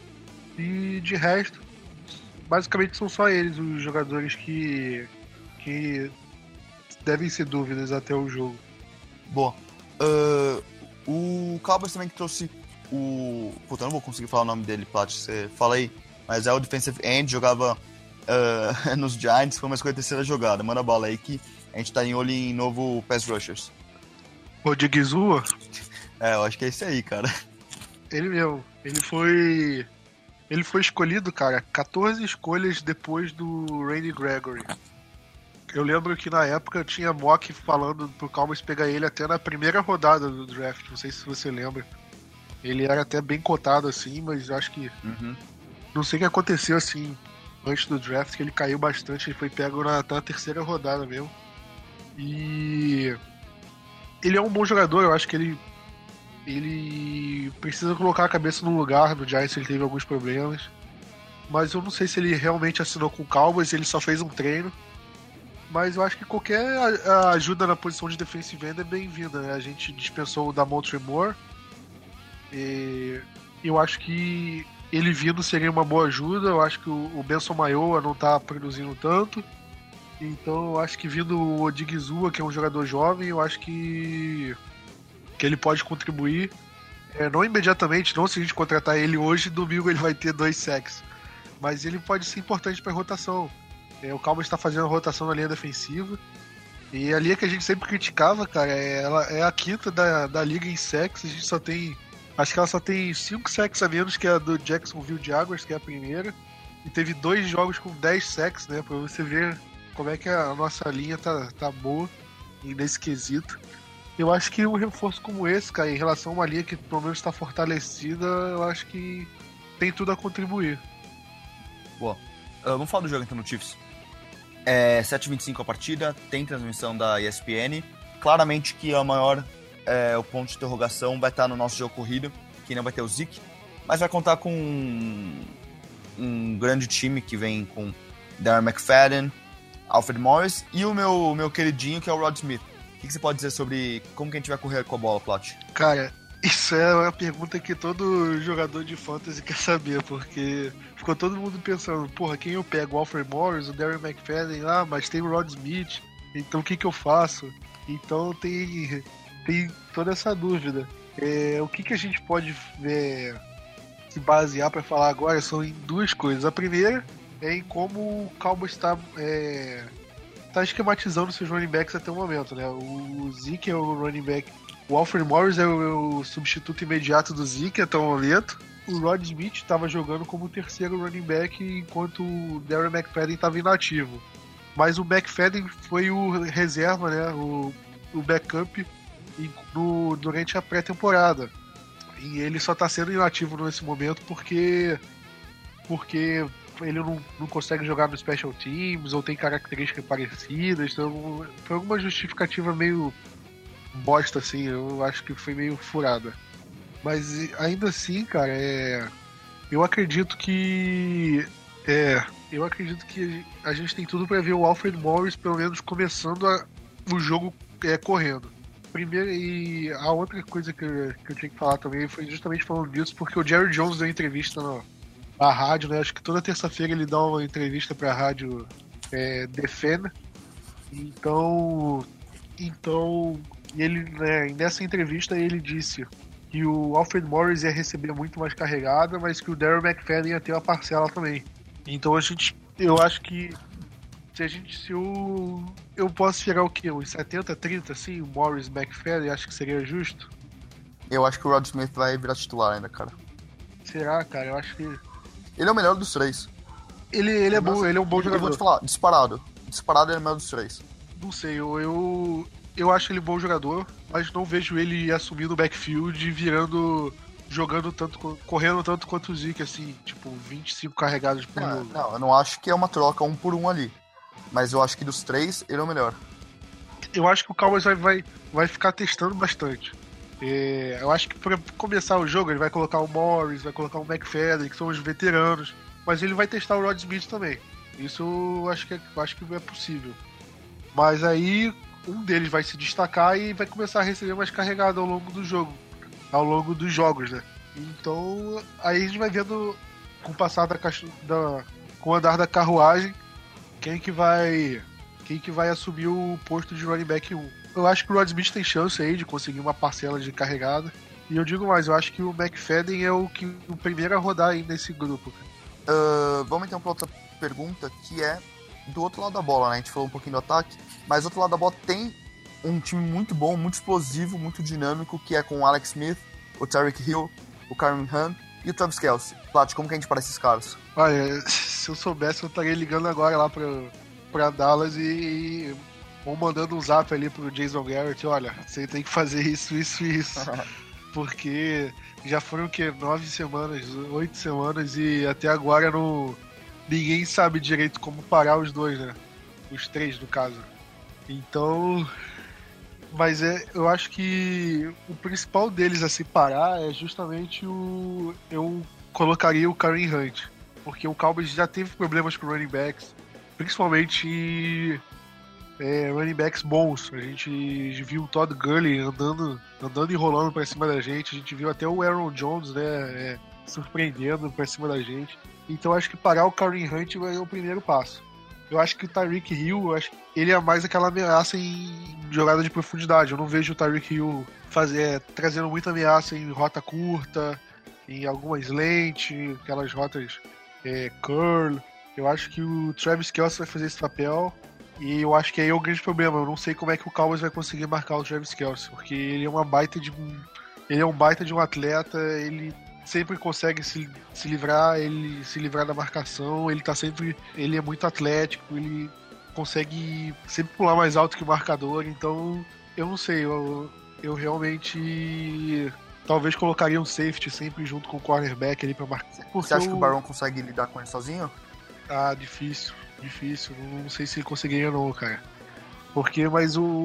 Speaker 4: E de resto, basicamente são só eles os jogadores que, que devem ser dúvidas até o jogo.
Speaker 3: Boa. Uh, o Cowboys também que trouxe o... Puta, eu não vou conseguir falar o nome dele, Plat, você fala aí. Mas é o defensive end, jogava uh, nos Giants, foi uma escolha terceira jogada. Manda a bola aí que a gente tá em olho em novo pass rushers.
Speaker 4: O Digizua?
Speaker 3: É, eu acho que é esse aí, cara.
Speaker 4: Ele mesmo. Ele foi... Ele foi escolhido, cara, catorze escolhas depois do Randy Gregory. Eu lembro que na época tinha mock falando pro Cowboys pegar ele até na primeira rodada do draft. Não sei se você lembra. Ele era até bem cotado assim, mas acho que...
Speaker 3: Uhum.
Speaker 4: Não sei o que aconteceu assim antes do draft, que ele caiu bastante. Ele foi pego na, na terceira rodada mesmo. E... Ele é um bom jogador, eu acho que ele... Ele precisa colocar a cabeça no lugar. No Giants ele teve alguns problemas, mas eu não sei se ele realmente assinou com o Cowboys. Ele só fez um treino, mas eu acho que qualquer ajuda na posição de defensive end é bem-vinda, né? A gente dispensou o Damontre Moore e eu acho que ele vindo seria uma boa ajuda. Eu acho que o Benson Mayowa não tá produzindo tanto, então eu acho que vindo o Odigizua, que é um jogador jovem, eu acho que que ele pode contribuir, é, não imediatamente, não se a gente contratar ele hoje, domingo ele vai ter dois sacks, mas ele pode ser importante para a rotação. É, o Cowboys está fazendo a rotação na linha defensiva, e a linha que a gente sempre criticava, cara, é, ela é a quinta da, da liga em sacks. A gente só tem, acho que ela só tem cinco sacks a menos que a do Jacksonville Jaguars, que é a primeira, e teve dois jogos com dez sacks, né, para você ver como é que a nossa linha tá, tá boa nesse quesito. Eu acho que um reforço como esse, cara, em relação a uma linha que pelo menos está fortalecida, eu acho que tem tudo a contribuir.
Speaker 3: Boa. Uh, vamos falar do jogo então no Chiefs. É sete e vinte e cinco a partida, tem transmissão da E S P N. Claramente que a maior é, o ponto de interrogação vai estar no nosso jogo corrido, que não vai ter o Zeke, mas vai contar com um, um grande time que vem com Darren McFadden, Alfred Morris e o meu, meu queridinho, que é o Rod Smith. O que, que você pode dizer sobre como que a gente vai correr com a bola, Plat?
Speaker 4: Cara, isso é uma pergunta que todo jogador de fantasy quer saber, porque ficou todo mundo pensando, porra, quem eu pego? O Alfred Morris, o Darren McFadden, ah, mas tem o Rod Smith, então o que que eu faço? Então tem, tem toda essa dúvida. É, o que que a gente pode é, se basear para falar agora são em duas coisas. A primeira é em como o Cowboys está é, tá esquematizando seus running backs até o momento, né? O Zeke é o running back, o Alfred Morris é o, o substituto imediato do Zeke até o momento. O Rod Smith estava jogando como terceiro running back enquanto o Darren McFadden estava inativo. Mas o McFadden foi o reserva, né? O, o backup no, durante a pré-temporada. E ele só está sendo inativo nesse momento porque, porque ele não, não consegue jogar no Special Teams ou tem características parecidas. Então foi alguma justificativa meio bosta, assim. Eu acho que foi meio furada. Mas ainda assim, cara, é... eu acredito que... É... Eu acredito que a gente tem tudo para ver o Alfred Morris, pelo menos, começando a... o jogo é, correndo. Primeiro, e a outra coisa que eu, que eu tinha que falar também foi justamente falando disso, porque o Jerry Jones deu entrevista na, na rádio, né? Acho que toda terça-feira ele dá uma entrevista para a rádio é, The Fan. Então, então ele, né, nessa entrevista ele disse que o Alfred Morris ia receber muito mais carregada, mas que o Darren McFadden ia ter uma parcela também. Então a gente, eu acho que se a gente, se o eu posso chegar o quê? Uns setenta, trinta, assim, o Morris McFadden, acho que seria justo.
Speaker 3: Eu acho que o Rod Smith vai virar titular ainda, cara.
Speaker 4: Será, cara? Eu acho que
Speaker 3: ele é o melhor dos três.
Speaker 4: Ele, ele é bom, ele é um bom jogador.
Speaker 3: Eu vou te falar, disparado. Disparado ele é o melhor dos três.
Speaker 4: Não sei, eu, eu, eu acho ele um bom jogador, mas não vejo ele assumindo o backfield e virando... jogando tanto, correndo tanto quanto o Zeke, assim, tipo, vinte e cinco carregados por
Speaker 3: não,
Speaker 4: jogo.
Speaker 3: Não, eu não acho que é uma troca um por um ali. Mas eu acho que dos três, ele é o melhor.
Speaker 4: Eu acho que o Cowboys vai, vai, vai ficar testando bastante. É, eu acho que para começar o jogo, ele vai colocar o Morris, vai colocar o McFadden, que são os veteranos, mas ele vai testar o Rod Smith também. Isso eu acho que é, eu acho que é possível. Mas aí, um deles vai se destacar e vai começar a receber mais carregado ao longo do jogo. Ao longo dos jogos, né? Então, aí a gente vai vendo com o passar da, da com o andar da carruagem quem que vai quem que vai assumir o posto de running back um. Eu acho que o Rod Smith tem chance aí de conseguir uma parcela de carregada. E eu digo mais, eu acho que o McFadden é o, que, o primeiro a rodar aí nesse grupo.
Speaker 3: Uh, vamos então para outra pergunta, que é do outro lado da bola, né? A gente falou um pouquinho do ataque, mas do outro lado da bola tem um time muito bom, muito explosivo, muito dinâmico, que é com o Alex Smith, o Tyreek Hill, o Kareem Hunt e o Travis Kelce. Plat, como que a gente parece esses caras?
Speaker 4: Olha, se eu soubesse, eu estaria ligando agora lá pra, pra Dallas e ou mandando um zap ali pro Jason Garrett, olha, você tem que fazer isso, isso e isso. Porque já foram o quê? Nove semanas, oito semanas e até agora não, ninguém sabe direito como parar os dois, né? Os três, no caso. Então... Mas é, eu acho que o principal deles a se parar é justamente o... Eu colocaria o Kareem Hunt. Porque o Cowboys já teve problemas com running backs. Principalmente é, running backs bons. A gente viu o Todd Gurley andando, andando e rolando pra cima da gente. A gente viu até o Aaron Jones, né, é, surpreendendo pra cima da gente. Então acho que parar o Kareem Hunt vai ser o primeiro passo. Eu acho que o Tyreek Hill, eu acho que ele é mais aquela ameaça em jogada de profundidade. Eu não vejo o Tyreek Hill fazer, trazendo muita ameaça em rota curta, em alguma slant, aquelas rotas é, curl. Eu acho que o Travis Kelce vai fazer esse papel e eu acho que aí é o grande problema. Eu não sei como é que o Cowboys vai conseguir marcar o Travis Kelce, porque ele é uma baita de um, ele é um baita de um atleta, ele sempre consegue se, se livrar, ele se livrar da marcação, ele tá sempre, ele é muito atlético, ele consegue sempre pular mais alto que o marcador, então eu não sei, eu, eu realmente talvez colocaria um safety sempre junto com o cornerback ali pra marcar.
Speaker 3: Você acha
Speaker 4: eu...
Speaker 3: que o Barão consegue lidar com ele sozinho?
Speaker 4: Ah, difícil, difícil, não sei se ele conseguiria não, cara. Porque, mas o,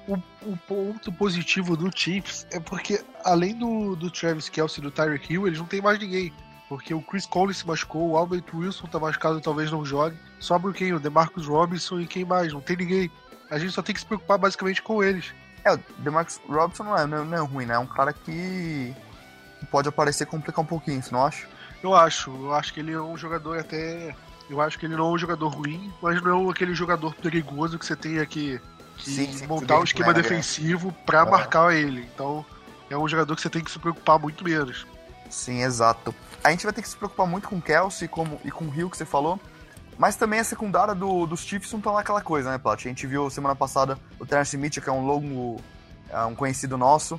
Speaker 4: o, o ponto positivo do Chiefs é porque, além do, do Travis Kelce e do Tyreek Hill, eles não tem mais ninguém. Porque o Chris Conley se machucou, o Albert Wilson tá machucado, talvez não jogue. Sobra quem? O DeMarcus Robinson e quem mais? Não tem ninguém. A gente só tem que se preocupar basicamente com eles.
Speaker 3: É, o DeMarcus Robinson não é, não, é, não é ruim, né? É um cara que pode aparecer e complicar um pouquinho, você não acha?
Speaker 4: Eu acho. Eu acho que ele é um jogador até... Eu acho que ele não é um jogador ruim, mas não é aquele jogador perigoso que você tem aqui que sim, sim, montar um esquema defensivo pra é. marcar ele. Então, é um jogador que você tem que se preocupar muito menos.
Speaker 3: Sim, exato. A gente vai ter que se preocupar muito com o Kelce como, e com o Hill, que você falou, mas também a secundária do, dos Chiefs não tá lá aquela coisa, né, Plat? A gente viu semana passada o Terrence Mitchell, que é um longo, é um conhecido nosso,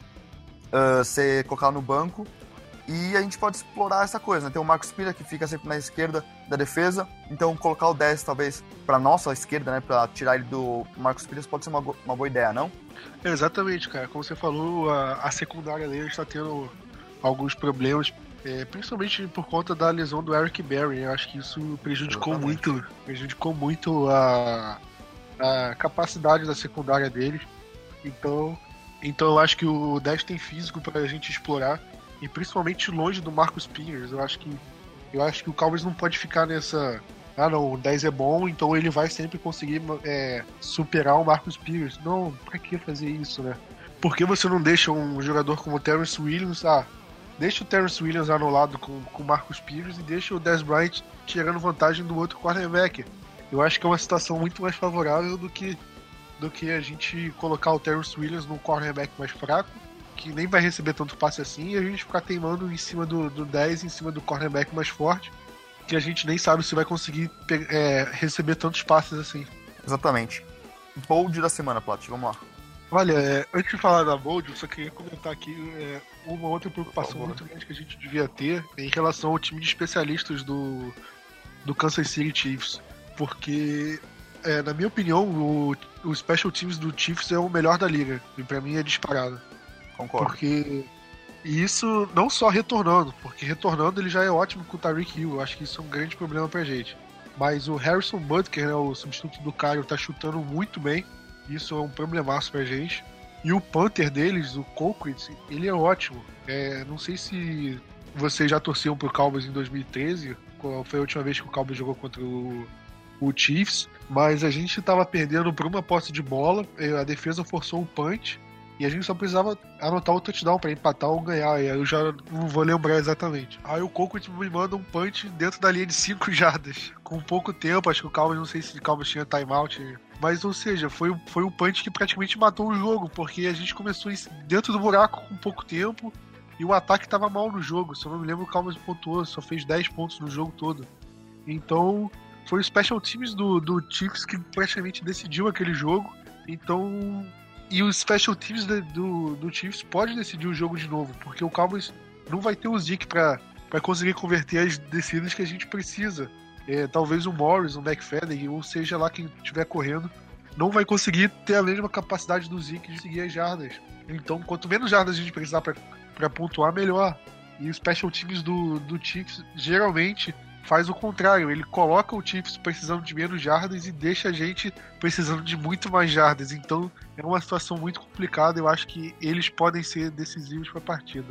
Speaker 3: uh, ser colocado no banco, e a gente pode explorar essa coisa, né? Tem o Marcus Pira, que fica sempre na esquerda da defesa, então colocar o dez, talvez, pra nossa esquerda, né, pra tirar ele do Marcus Pira, pode ser uma, uma boa ideia, não?
Speaker 4: É, exatamente, cara. Como você falou, a, a secundária dele está tendo alguns problemas, é, principalmente por conta da lesão do Eric Berry. Eu acho que isso prejudicou exatamente. muito, prejudicou muito a, a capacidade da secundária deles. Então, então eu acho que o dez tem físico pra gente explorar, e principalmente longe do Marcus Peters. Eu acho que eu acho que o Cowboys não pode ficar nessa... Ah, não, o dez é bom, então ele vai sempre conseguir é, superar o Marcus Peters. Não, pra que fazer isso, né? Por que você não deixa um jogador como o Terrence Williams... Ah, deixa o Terrence Williams anulado com, com o Marcus Peters e deixa o Dez Bryant tirando vantagem do outro cornerback. Eu acho que é uma situação muito mais favorável do que, do que a gente colocar o Terrence Williams num cornerback mais fraco, que nem vai receber tanto passe assim, e a gente ficar teimando em cima do, do dez, em cima do cornerback mais forte, que a gente nem sabe se vai conseguir é, receber tantos passes assim.
Speaker 3: Exatamente. Bold da semana, Plat, vamos lá.
Speaker 4: Olha, é, antes de falar da Bold, eu só queria comentar aqui é, uma outra preocupação muito grande que a gente devia ter em relação ao time de especialistas do, do Kansas City Chiefs. Porque, é, na minha opinião, o, o Special Teams do Chiefs é o melhor da liga. E pra mim é disparado.
Speaker 3: Concordo.
Speaker 4: Porque... E isso não só retornando, porque retornando ele já é ótimo com o Tyreek Hill. Eu acho que isso é um grande problema pra gente. Mas o Harrison Butker, né, o substituto do Caio, tá chutando muito bem. Isso é um problemaço pra gente. E o punter deles, o Colquitt, ele é ótimo. É, não sei se vocês já torciam pro Cowboys em dois mil e treze, qual foi a última vez que o Cowboys jogou contra o, o Chiefs, mas a gente tava perdendo por uma posse de bola, a defesa forçou um punch, e a gente só precisava anotar o touchdown pra empatar ou ganhar, e aí eu já não vou lembrar exatamente. Aí o Colquitt me manda um punch dentro da linha de cinco jardas, com pouco tempo, acho que o Cowboys, não sei se o Cowboys tinha timeout, mas, ou seja, foi, foi um punch que praticamente matou o jogo, porque a gente começou dentro do buraco com pouco tempo e o ataque estava mal no jogo. Se eu não me lembro, o Cowboys pontuou, só fez dez pontos no jogo todo. Então, foi o Special Teams do, do Chiefs que praticamente decidiu aquele jogo. Então, e os Special Teams de, do, do Chiefs pode decidir o jogo de novo, porque o Cowboys não vai ter o Zeke para conseguir converter as descidas que a gente precisa. É, talvez o Morris, o McFadden, ou seja lá quem estiver correndo, não vai conseguir ter a mesma capacidade do Zeke de seguir as jardas. Então, quanto menos jardas a gente precisar para pontuar, melhor. E os Special Teams do, do Chiefs geralmente faz o contrário. Ele coloca o Chiefs precisando de menos jardas e deixa a gente precisando de muito mais jardas. Então, é uma situação muito complicada. Eu acho que eles podem ser decisivos para a partida.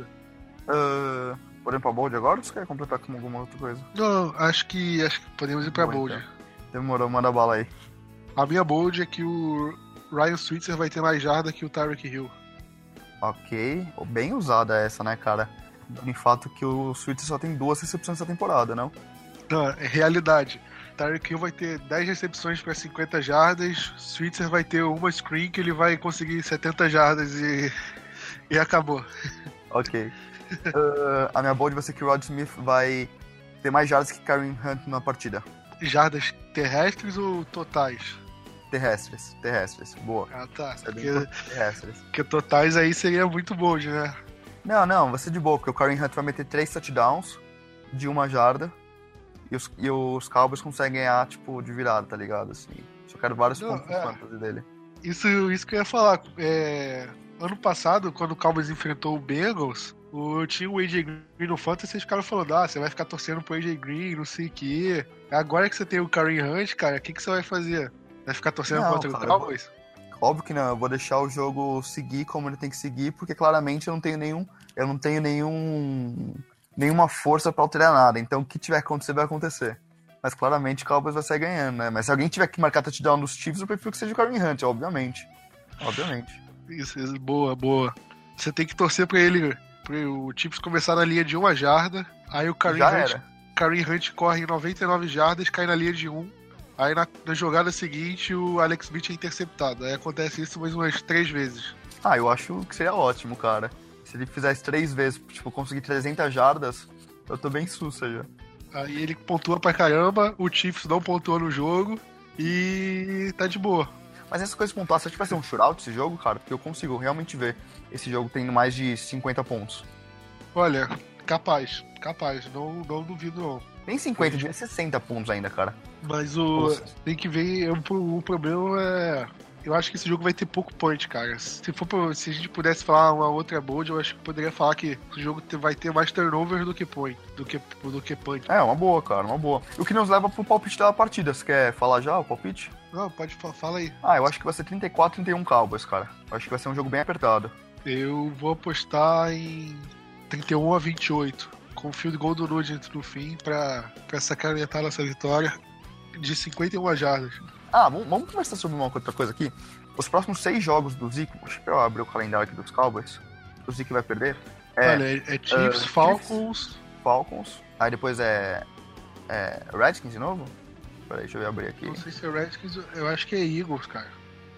Speaker 3: Uh... Podemos ir pra Bold agora ou você quer completar com alguma outra coisa?
Speaker 4: Não, acho que, acho que podemos ir pra Bom, Bold.
Speaker 3: Então. Demorou, manda bala aí.
Speaker 4: A minha Bold é que o Ryan Switzer vai ter mais jarda que o Tyreek Hill.
Speaker 3: Ok, bem usada essa, né, cara? Em fato que o Switzer só tem duas recepções nessa temporada, não?
Speaker 4: Não, é realidade. Tyreek Hill vai ter dez recepções para cinquenta jardas, Switzer vai ter uma screen que ele vai conseguir setenta jardas e, e acabou.
Speaker 3: Ok. Uh, a minha bold vai ser que o Rod Smith vai ter mais jardas que Kareem Hunt na partida.
Speaker 4: Jardas terrestres ou totais?
Speaker 3: Terrestres, terrestres, boa.
Speaker 4: Ah, tá.
Speaker 3: É
Speaker 4: porque,
Speaker 3: terrestres.
Speaker 4: Porque totais aí seria muito bold, né?
Speaker 3: Não, não, vai ser de boa, porque o Kareem Hunt vai meter três touchdowns de uma jarda e os, e os Cowboys conseguem ganhar, tipo, de virada, tá ligado? Assim, só quero vários não, pontos é, no fantasy dele.
Speaker 4: Isso, isso que eu ia falar. É, ano passado, quando o Cowboys enfrentou o Bengals, o, tinha o A J Green no Fantasy, vocês ficaram falando, ah, você vai ficar torcendo pro A J Green, não sei o que. Agora que você tem o Kareem Hunt, cara, o que, que você vai fazer? Vai ficar torcendo não, contra cara, o Cowboys?
Speaker 3: Óbvio que não, eu vou deixar o jogo seguir como ele tem que seguir, porque claramente eu não tenho nenhum, eu não tenho nenhum, nenhuma força pra alterar nada. Então o que tiver que acontecer, vai acontecer. Mas claramente o Cowboys vai sair ganhando, né? Mas se alguém tiver que marcar touchdown dos Chiefs, eu prefiro que seja o Kareem Hunt, obviamente. Obviamente.
Speaker 4: Isso, isso, boa, boa. Você tem que torcer pra ele, pra o Chiefs começar na linha de uma jarda, aí o Kareem
Speaker 3: Já
Speaker 4: Hunt,
Speaker 3: era.
Speaker 4: Kareem Hunt corre em noventa e nove jardas, cai na linha de um. Aí na, na jogada seguinte o Alex Smith é interceptado. Aí acontece isso mais umas três vezes.
Speaker 3: Ah, eu acho que seria ótimo, cara. Se ele fizesse três vezes, tipo, conseguir trezentas jardas, eu tô bem sussa já.
Speaker 4: Aí ele pontua pra caramba, o Chiefs não pontua no jogo e tá de boa.
Speaker 3: Mas essas coisas pontuadas, você acha que vai ser um shootout esse jogo, cara? Porque eu consigo realmente ver esse jogo tendo mais de cinquenta pontos.
Speaker 4: Olha, capaz, capaz, não, não duvido não.
Speaker 3: Nem cinquenta, devia sessenta pontos ainda, cara.
Speaker 4: Mas o
Speaker 3: Nossa.
Speaker 4: tem que ver, o, o problema é... Eu acho que esse jogo vai ter pouco point, cara. Se, for pra, se a gente pudesse falar uma outra bold, eu acho que poderia falar que o jogo vai ter mais turnover do que point, do que, do que punch.
Speaker 3: É, uma boa, cara, uma boa. O que nos leva pro palpite da partida. Você quer falar já o palpite?
Speaker 4: Não, pode falar, fala aí.
Speaker 3: Ah, eu acho que vai ser trinta e quatro a trinta e um Cowboys, cara. Eu acho que vai ser um jogo bem apertado.
Speaker 4: Eu vou apostar em trinta e um a vinte e oito, com o field goal do Nugent no fim, pra, pra sacramentar nossa vitória de cinquenta e uma jardas.
Speaker 3: Ah, vamos, vamos conversar sobre uma outra coisa aqui. Os próximos seis jogos do Zeke, deixa eu abrir o calendário aqui dos Cowboys. O Zeke vai perder. É,
Speaker 4: Olha, é, é Chiefs,
Speaker 3: uh,
Speaker 4: Falcons...
Speaker 3: Chiefs, Falcons. Aí depois é, é Redskins de novo? Peraí, deixa eu abrir aqui.
Speaker 4: Não sei se é Redskins, eu acho que é Eagles, cara.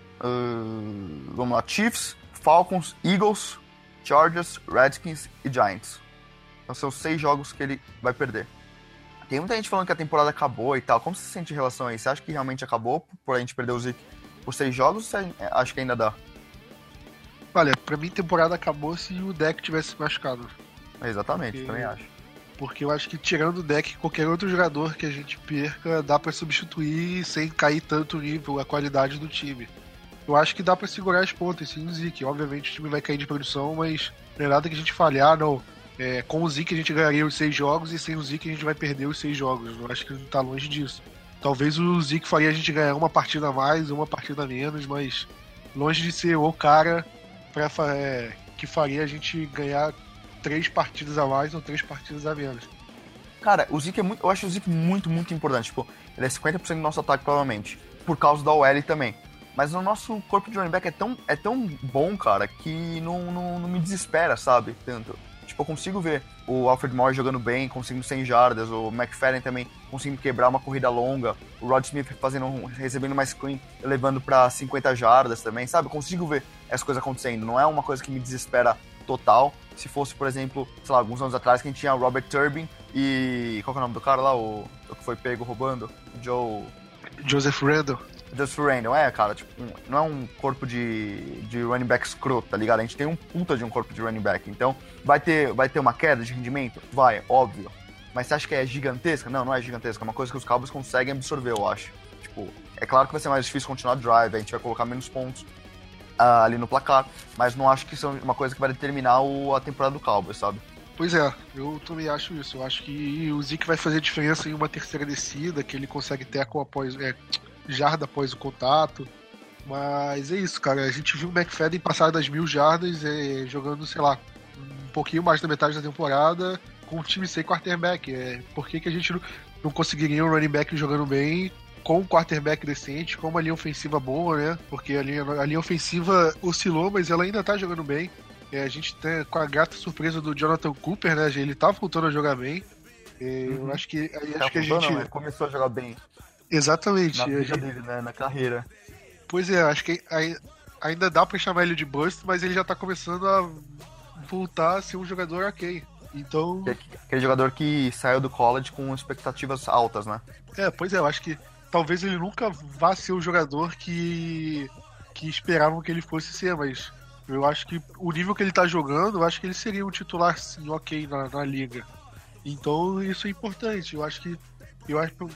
Speaker 3: Uh, vamos lá, Chiefs, Falcons, Eagles, Chargers, Redskins e Giants. Então são os seis jogos que ele vai perder. Tem muita gente falando que a temporada acabou e tal. Como você se sente em relação a isso? Você acha que realmente acabou por a gente perder o Zeke por seis jogos ou você acha que ainda dá?
Speaker 4: Olha, pra mim a temporada acabou se o deck tivesse machucado.
Speaker 3: Exatamente,
Speaker 4: Porque...
Speaker 3: também acho.
Speaker 4: Porque eu acho que tirando o deck, qualquer outro jogador que a gente perca, dá pra substituir sem cair tanto o nível, a qualidade do time. Eu acho que dá pra segurar as pontas, sim, o Zeke. Obviamente o time vai cair de produção, mas não é nada que a gente falhar, não. É, com o Zeke a gente ganharia os seis jogos e sem o Zeke a gente vai perder os seis jogos. Eu acho que não tá longe disso. Talvez o Zeke faria a gente ganhar uma partida a mais, uma partida a menos, mas longe de ser o cara pra, é, que faria a gente ganhar três partidas a mais ou três partidas a menos.
Speaker 3: Cara, o Zeke é muito. Eu acho o Zeke muito, muito importante. Tipo, ele é cinquenta por cento do nosso ataque, provavelmente. Por causa da O L também. Mas o nosso corpo de running back é tão, é tão bom, cara, que não, não, não me desespera, sabe? Tanto. Tipo, eu consigo ver o Alfred Morris jogando bem, conseguindo cem jardas, o McFadden também conseguindo quebrar uma corrida longa, o Rod Smith fazendo, recebendo uma screen, levando pra cinquenta jardas também, sabe? Eu consigo ver essas coisas acontecendo. Não é uma coisa que me desespera total. Se fosse, por exemplo, sei lá, alguns anos atrás, que a gente tinha o Robert Turbin e... Qual que é o nome do cara lá? O, o que foi pego roubando? Joe...
Speaker 4: Joseph Randle.
Speaker 3: Joseph Randle, é, cara, tipo, não é um corpo de, de running back escroto, tá ligado? A gente tem um puta de um corpo de running back. Então, vai ter, vai ter uma queda de rendimento? Vai, óbvio. Mas você acha que é gigantesca? Não, não é gigantesca. É uma coisa que os Cowboys conseguem absorver, eu acho. Tipo, é claro que vai ser mais difícil continuar drive, a gente vai colocar menos pontos uh, ali no placar, mas não acho que isso é uma coisa que vai determinar o, a temporada do Cowboys, sabe?
Speaker 4: Pois é, eu também acho isso. Eu acho que o Zeke vai fazer diferença em uma terceira descida, que ele consegue tackle após, é, jarda após o contato. Mas é isso, cara. A gente viu o McFadden passar das mil jardas, é, jogando, sei lá, um pouquinho mais da metade da temporada com um time sem quarterback. É, por que, que a gente não, não conseguiria um running back jogando bem com um quarterback decente, com uma linha ofensiva boa, né? Porque a linha, a linha ofensiva oscilou, mas ela ainda tá jogando bem. É, a gente tem com a grata surpresa do Jonathan Cooper, né? Ele tá voltando a jogar bem. É,
Speaker 3: Uhum.
Speaker 4: Eu acho que, acho
Speaker 3: Tá
Speaker 4: que a
Speaker 3: voltando,
Speaker 4: gente.
Speaker 3: não, ele começou a jogar bem
Speaker 4: Exatamente.
Speaker 3: na
Speaker 4: a
Speaker 3: vida
Speaker 4: gente...
Speaker 3: dele, né, na carreira.
Speaker 4: Pois é, acho que ai- ainda dá pra chamar ele de bust, mas ele já tá começando a voltar a ser um jogador ok. Então,
Speaker 3: Aquele jogador que saiu do college com expectativas altas, né?
Speaker 4: é, pois é, eu acho que talvez ele nunca vá ser o jogador que, que esperavam que ele fosse ser, mas eu acho que o nível que ele tá jogando, eu acho que ele seria um titular, sim, ok na, na liga. Então, isso é importante. Eu acho que. Eu acho que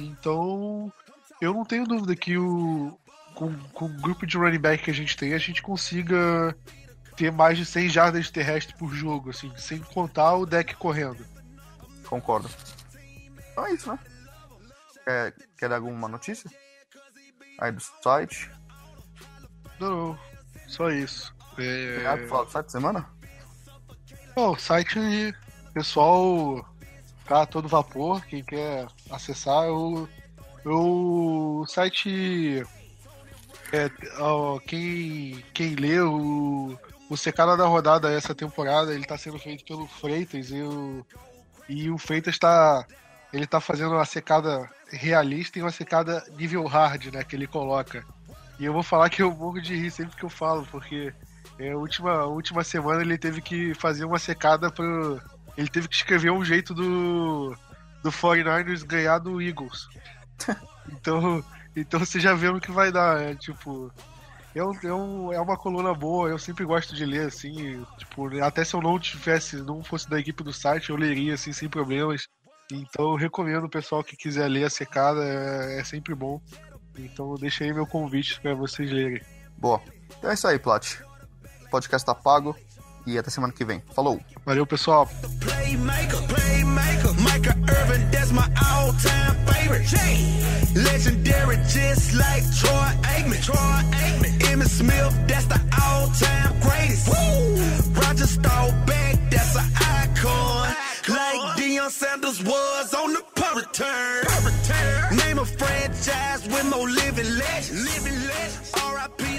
Speaker 4: então, eu não tenho dúvida que o, com, com o grupo de running back que a gente tem, a gente consiga ter mais de cem jardas terrestres por jogo, assim, sem contar o deck correndo.
Speaker 3: Concordo. Então é isso, né? Quer, quer dar alguma notícia? Aí do site.
Speaker 4: Não, não. Só isso. É...
Speaker 3: Obrigado por falar do site de semana?
Speaker 4: Bom, o site, pessoal, tá a todo vapor. Quem quer acessar, o, o site... É, ó, quem, quem lê o, o secada da rodada essa temporada, ele tá sendo feito pelo Freitas e o, e o Freitas tá, ele tá fazendo uma secada realista e uma secada nível hard, né, que ele coloca. E eu vou falar que eu morro de rir sempre que eu falo, porque é, a, última, a última semana ele teve que fazer uma secada pro... Ele teve que escrever um jeito do, do quarenta e nine ers ganhar do Eagles. Então... Então você já vê o que vai dar, é tipo... É, um, é, um, é uma coluna boa, eu sempre gosto de ler, assim, tipo, até se eu não tivesse, não fosse da equipe do site, eu leria, assim, sem problemas. Então eu recomendo o pessoal que quiser ler a secada, é, é sempre bom. Então deixa aí meu convite pra vocês lerem.
Speaker 3: Boa. Então é isso aí, Plat. O podcast tá pago e até semana que vem. Falou!
Speaker 4: Valeu, pessoal!
Speaker 5: Playmaker, playmaker, Micah Irvin, that's my all-time favorite. Legendary, just like Troy Aikman. Troy Aikman, Emmitt Smith, that's the all-time greatest. Woo! Roger Staubach, that's an icon. Like Deion Sanders was on the punt return. Name a franchise with more living legends. Living legends. R I P